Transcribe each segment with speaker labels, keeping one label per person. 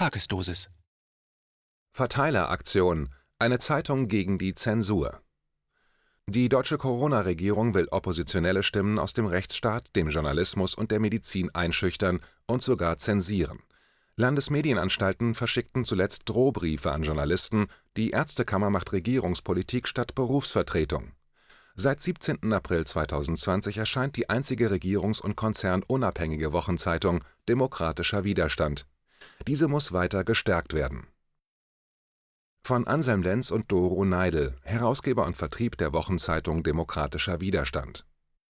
Speaker 1: Tagesdosis.
Speaker 2: Verteileraktion – eine Zeitung gegen die Zensur. Die deutsche Corona-Regierung will oppositionelle Stimmen aus dem Rechtsstaat, dem Journalismus und der Medizin einschüchtern und sogar zensieren. Landesmedienanstalten verschickten zuletzt Drohbriefe an Journalisten, die Ärztekammer macht Regierungspolitik statt Berufsvertretung. Seit 17. April 2020 erscheint die einzige regierungs- und konzernunabhängige Wochenzeitung Demokratischer Widerstand. Diese muss weiter gestärkt werden. Von Anselm Lenz und Doro Neidl, Herausgeber und Vertrieb der Wochenzeitung Demokratischer Widerstand.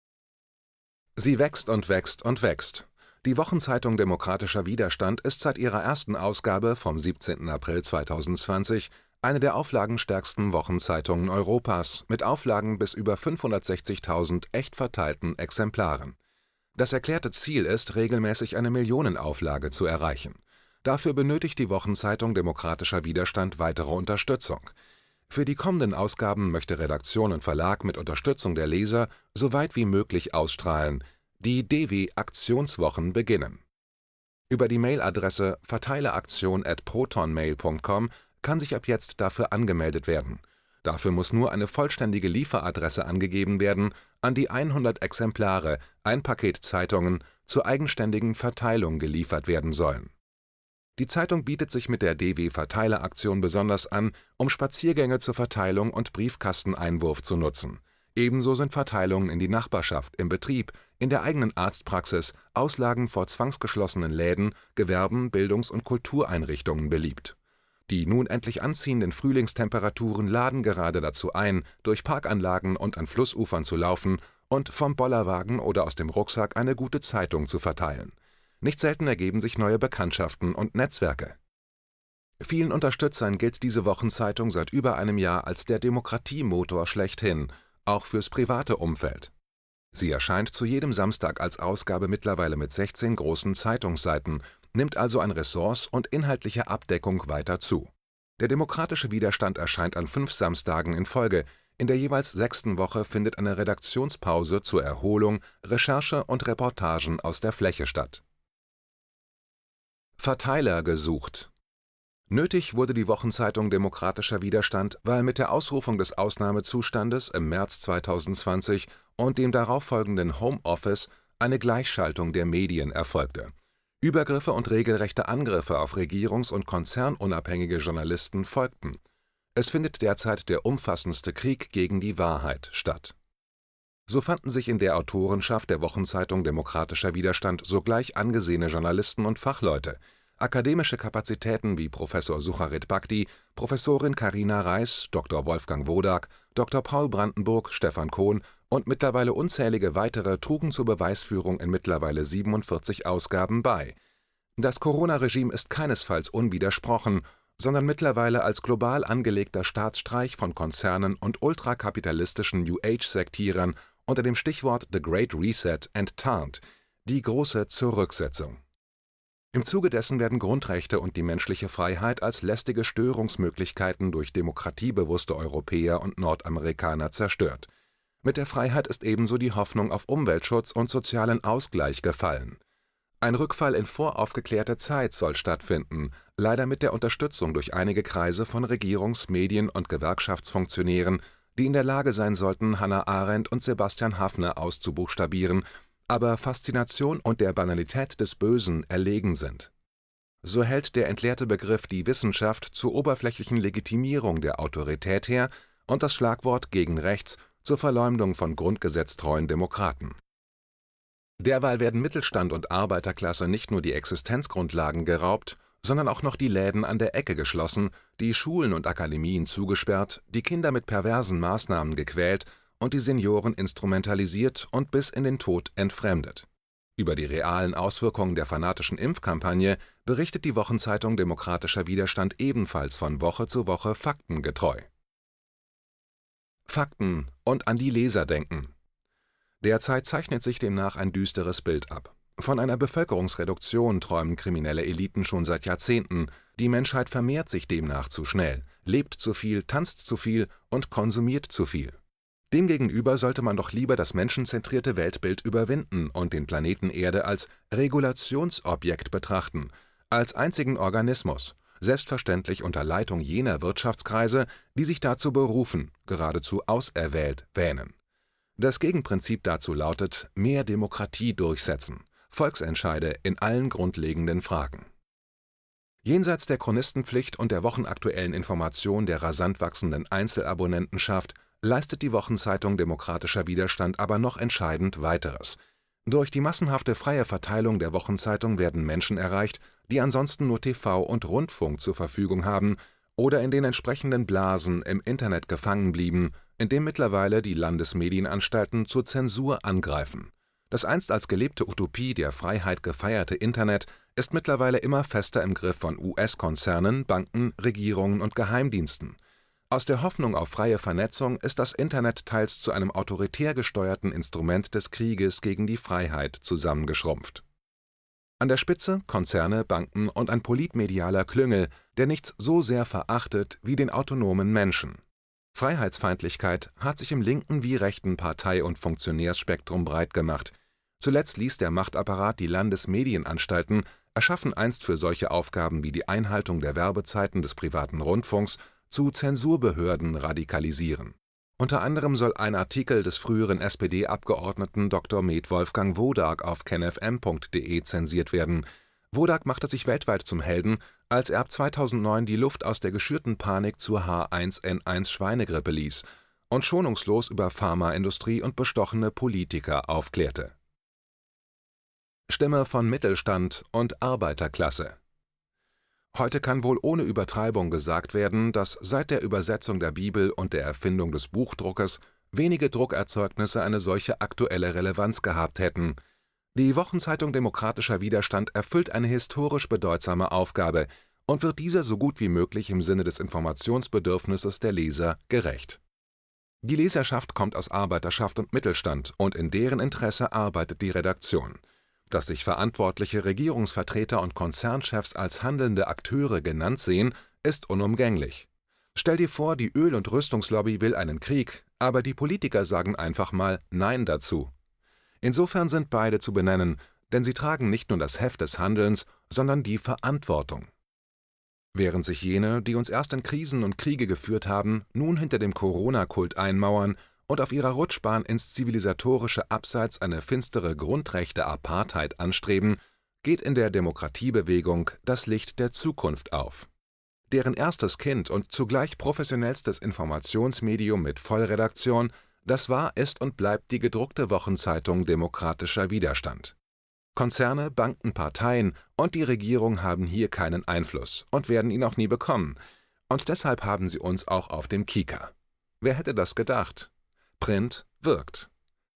Speaker 2: Sie wächst und wächst und wächst. Die Wochenzeitung Demokratischer Widerstand ist seit ihrer ersten Ausgabe vom 17. April 2020 eine der auflagenstärksten Wochenzeitungen Europas mit Auflagen bis über 560.000 echt verteilten Exemplaren. Das erklärte Ziel ist, regelmäßig eine Millionenauflage zu erreichen. Dafür benötigt die Wochenzeitung Demokratischer Widerstand weitere Unterstützung. Für die kommenden Ausgaben möchte Redaktion und Verlag mit Unterstützung der Leser so weit wie möglich ausstrahlen. Die DW-Aktionswochen beginnen. Über die Mailadresse verteileraktion@protonmail.com kann sich ab jetzt dafür angemeldet werden. Dafür muss nur eine vollständige Lieferadresse angegeben werden, an die 100 Exemplare, ein Paket Zeitungen, zur eigenständigen Verteilung geliefert werden sollen. Die Zeitung bietet sich mit der DW-Verteileraktion besonders an, um Spaziergänge zur Verteilung und Briefkasteneinwurf zu nutzen. Ebenso sind Verteilungen in die Nachbarschaft, im Betrieb, in der eigenen Arztpraxis, Auslagen vor zwangsgeschlossenen Läden, Gewerben, Bildungs- und Kultureinrichtungen beliebt. Die nun endlich anziehenden Frühlingstemperaturen laden gerade dazu ein, durch Parkanlagen und an Flussufern zu laufen und vom Bollerwagen oder aus dem Rucksack eine gute Zeitung zu verteilen. Nicht selten ergeben sich neue Bekanntschaften und Netzwerke. Vielen Unterstützern gilt diese Wochenzeitung seit über einem Jahr als der Demokratiemotor schlechthin, auch fürs private Umfeld. Sie erscheint zu jedem Samstag als Ausgabe mittlerweile mit 16 großen Zeitungsseiten, nimmt also an Ressorts und inhaltlicher Abdeckung weiter zu. Der Demokratische Widerstand erscheint an 5 Samstagen in Folge. In der jeweils 6. Woche findet eine Redaktionspause zur Erholung, Recherche und Reportagen aus der Fläche statt. Verteiler gesucht. Nötig wurde die Wochenzeitung Demokratischer Widerstand, weil mit der Ausrufung des Ausnahmezustandes im März 2020 und dem darauffolgenden Homeoffice eine Gleichschaltung der Medien erfolgte. Übergriffe und regelrechte Angriffe auf regierungs- und konzernunabhängige Journalisten folgten. Es findet derzeit der umfassendste Krieg gegen die Wahrheit statt. So fanden sich in der Autorenschaft der Wochenzeitung Demokratischer Widerstand sogleich angesehene Journalisten und Fachleute. Akademische Kapazitäten wie Professor Sucharit Bhakdi, Professorin Carina Reiß, Dr. Wolfgang Wodak, Dr. Paul Brandenburg, Stefan Kohn und mittlerweile unzählige weitere trugen zur Beweisführung in mittlerweile 47 Ausgaben bei. Das Corona-Regime ist keinesfalls unwidersprochen, sondern mittlerweile als global angelegter Staatsstreich von Konzernen und ultrakapitalistischen New-Age-Sektierern unter dem Stichwort The Great Reset enttarnt, die große Zurücksetzung. Im Zuge dessen werden Grundrechte und die menschliche Freiheit als lästige Störungsmöglichkeiten durch demokratiebewusste Europäer und Nordamerikaner zerstört. Mit der Freiheit ist ebenso die Hoffnung auf Umweltschutz und sozialen Ausgleich gefallen. Ein Rückfall in voraufgeklärte Zeit soll stattfinden, leider mit der Unterstützung durch einige Kreise von Regierungs-, Medien- und Gewerkschaftsfunktionären, die in der Lage sein sollten, Hannah Arendt und Sebastian Haffner auszubuchstabieren, aber Faszination und der Banalität des Bösen erlegen sind. So hält der entleerte Begriff die Wissenschaft zur oberflächlichen Legitimierung der Autorität her und das Schlagwort gegen rechts zur Verleumdung von grundgesetztreuen Demokraten. Derweil werden Mittelstand und Arbeiterklasse nicht nur die Existenzgrundlagen geraubt, sondern auch noch die Läden an der Ecke geschlossen, die Schulen und Akademien zugesperrt, die Kinder mit perversen Maßnahmen gequält und die Senioren instrumentalisiert und bis in den Tod entfremdet. Über die realen Auswirkungen der fanatischen Impfkampagne berichtet die Wochenzeitung Demokratischer Widerstand ebenfalls von Woche zu Woche faktengetreu. Fakten und an die Leser denken. Derzeit zeichnet sich demnach ein düsteres Bild ab. Von einer Bevölkerungsreduktion träumen kriminelle Eliten schon seit Jahrzehnten. Die Menschheit vermehrt sich demnach zu schnell, lebt zu viel, tanzt zu viel und konsumiert zu viel. Demgegenüber sollte man doch lieber das menschenzentrierte Weltbild überwinden und den Planeten Erde als Regulationsobjekt betrachten, als einzigen Organismus, selbstverständlich unter Leitung jener Wirtschaftskreise, die sich dazu berufen, geradezu auserwählt wähnen. Das Gegenprinzip dazu lautet: mehr Demokratie durchsetzen, Volksentscheide in allen grundlegenden Fragen. Jenseits der Chronistenpflicht und der wochenaktuellen Information der rasant wachsenden Einzelabonnentenschaft leistet die Wochenzeitung Demokratischer Widerstand aber noch entscheidend Weiteres. Durch die massenhafte freie Verteilung der Wochenzeitung werden Menschen erreicht, die ansonsten nur TV und Rundfunk zur Verfügung haben oder in den entsprechenden Blasen im Internet gefangen blieben, in dem mittlerweile die Landesmedienanstalten zur Zensur angreifen. Das einst als gelebte Utopie der Freiheit gefeierte Internet ist mittlerweile immer fester im Griff von US-Konzernen, Banken, Regierungen und Geheimdiensten. Aus der Hoffnung auf freie Vernetzung ist das Internet teils zu einem autoritär gesteuerten Instrument des Krieges gegen die Freiheit zusammengeschrumpft. An der Spitze Konzerne, Banken und ein politmedialer Klüngel, der nichts so sehr verachtet wie den autonomen Menschen. Freiheitsfeindlichkeit hat sich im linken wie rechten Partei- und Funktionärsspektrum breit gemacht. Zuletzt ließ der Machtapparat die Landesmedienanstalten, erschaffen einst für solche Aufgaben wie die Einhaltung der Werbezeiten des privaten Rundfunks, zu Zensurbehörden radikalisieren. Unter anderem soll ein Artikel des früheren SPD-Abgeordneten Dr. Med Wolfgang Wodarg auf kenfm.de zensiert werden. Wodarg machte sich weltweit zum Helden, als er ab 2009 die Luft aus der geschürten Panik zur H1N1 Schweinegrippe ließ und schonungslos über Pharmaindustrie und bestochene Politiker aufklärte. Stimme von Mittelstand und Arbeiterklasse. Heute kann wohl ohne Übertreibung gesagt werden, dass seit der Übersetzung der Bibel und der Erfindung des Buchdruckes wenige Druckerzeugnisse eine solche aktuelle Relevanz gehabt hätten. Die Wochenzeitung Demokratischer Widerstand erfüllt eine historisch bedeutsame Aufgabe und wird dieser so gut wie möglich im Sinne des Informationsbedürfnisses der Leser gerecht. Die Leserschaft kommt aus Arbeiterschaft und Mittelstand, und in deren Interesse arbeitet die Redaktion. Dass sich verantwortliche Regierungsvertreter und Konzernchefs als handelnde Akteure genannt sehen, ist unumgänglich. Stell dir vor, die Öl- und Rüstungslobby will einen Krieg, aber die Politiker sagen einfach mal Nein dazu. Insofern sind beide zu benennen, denn sie tragen nicht nur das Heft des Handelns, sondern die Verantwortung. Während sich jene, die uns erst in Krisen und Kriege geführt haben, nun hinter dem Corona-Kult einmauern und auf ihrer Rutschbahn ins zivilisatorische Abseits eine finstere Grundrechte-Apartheid anstreben, geht in der Demokratiebewegung das Licht der Zukunft auf. Deren erstes Kind und zugleich professionellstes Informationsmedium mit Vollredaktion, das war, ist und bleibt die gedruckte Wochenzeitung Demokratischer Widerstand. Konzerne, Banken, Parteien und die Regierung haben hier keinen Einfluss und werden ihn auch nie bekommen. Und deshalb haben sie uns auch auf dem Kieker. Wer hätte das gedacht? Print wirkt.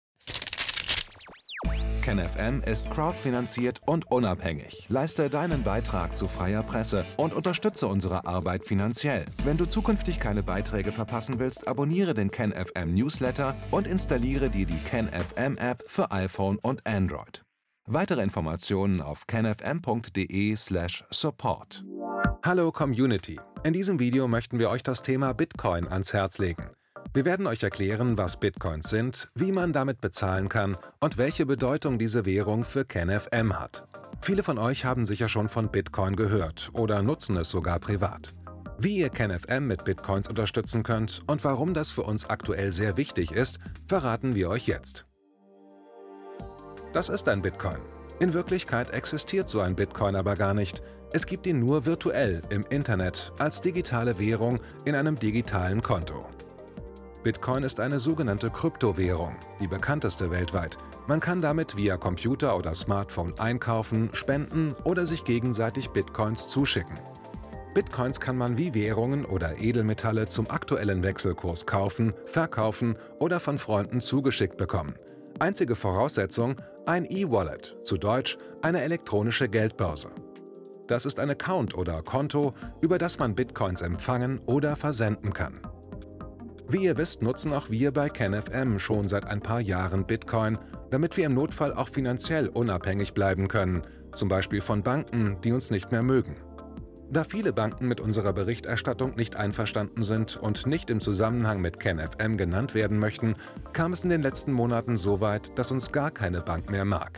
Speaker 2: KenFM ist crowdfinanziert und unabhängig. Leiste deinen Beitrag zu freier Presse und unterstütze unsere Arbeit finanziell. Wenn du zukünftig keine Beiträge verpassen willst, abonniere den KenFM Newsletter und installiere dir die KenFM App für iPhone und Android. Weitere Informationen auf kenfm.de/support. Hallo Community! In diesem Video möchten wir euch das Thema Bitcoin ans Herz legen. Wir werden euch erklären, was Bitcoins sind, wie man damit bezahlen kann und welche Bedeutung diese Währung für KenFM hat. Viele von euch haben sicher schon von Bitcoin gehört oder nutzen es sogar privat. Wie ihr KenFM mit Bitcoins unterstützen könnt und warum das für uns aktuell sehr wichtig ist, verraten wir euch jetzt. Das ist ein Bitcoin. In Wirklichkeit existiert so ein Bitcoin aber gar nicht. Es gibt ihn nur virtuell im Internet als digitale Währung in einem digitalen Konto. Bitcoin ist eine sogenannte Kryptowährung, die bekannteste weltweit. Man kann damit via Computer oder Smartphone einkaufen, spenden oder sich gegenseitig Bitcoins zuschicken. Bitcoins kann man wie Währungen oder Edelmetalle zum aktuellen Wechselkurs kaufen, verkaufen oder von Freunden zugeschickt bekommen. Einzige Voraussetzung: ein E-Wallet, zu Deutsch eine elektronische Geldbörse. Das ist ein Account oder Konto, über das man Bitcoins empfangen oder versenden kann. Wie ihr wisst, nutzen auch wir bei KenFM schon seit ein paar Jahren Bitcoin, damit wir im Notfall auch finanziell unabhängig bleiben können, zum Beispiel von Banken, die uns nicht mehr mögen. Da viele Banken mit unserer Berichterstattung nicht einverstanden sind und nicht im Zusammenhang mit KenFM genannt werden möchten, kam es in den letzten Monaten so weit, dass uns gar keine Bank mehr mag.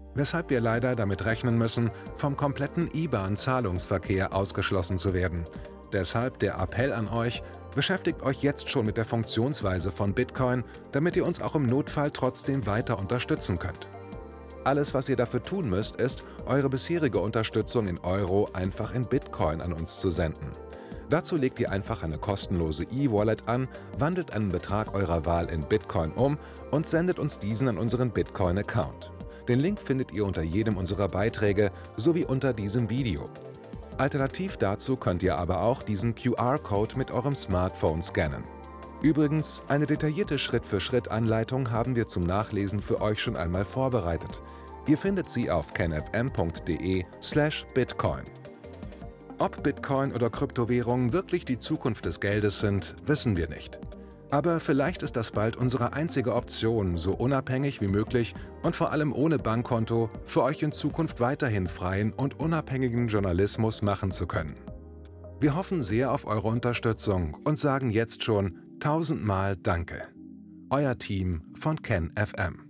Speaker 2: weshalb wir leider damit rechnen müssen, vom kompletten IBAN-Zahlungsverkehr ausgeschlossen zu werden. Deshalb der Appell an euch: Beschäftigt euch jetzt schon mit der Funktionsweise von Bitcoin, damit ihr uns auch im Notfall trotzdem weiter unterstützen könnt. Alles, was ihr dafür tun müsst, ist, eure bisherige Unterstützung in Euro einfach in Bitcoin an uns zu senden. Dazu legt ihr einfach eine kostenlose E-Wallet an, wandelt einen Betrag eurer Wahl in Bitcoin um und sendet uns diesen an unseren Bitcoin-Account. Den Link findet ihr unter jedem unserer Beiträge sowie unter diesem Video. Alternativ dazu könnt ihr aber auch diesen QR-Code mit eurem Smartphone scannen. Übrigens, eine detaillierte Schritt-für-Schritt-Anleitung haben wir zum Nachlesen für euch schon einmal vorbereitet. Ihr findet sie auf kenfm.de/bitcoin. Ob Bitcoin oder Kryptowährungen wirklich die Zukunft des Geldes sind, wissen wir nicht. Aber vielleicht ist das bald unsere einzige Option, so unabhängig wie möglich und vor allem ohne Bankkonto für euch in Zukunft weiterhin freien und unabhängigen Journalismus machen zu können. Wir hoffen sehr auf eure Unterstützung und sagen jetzt schon 1000-mal Danke. Euer Team von KenFM.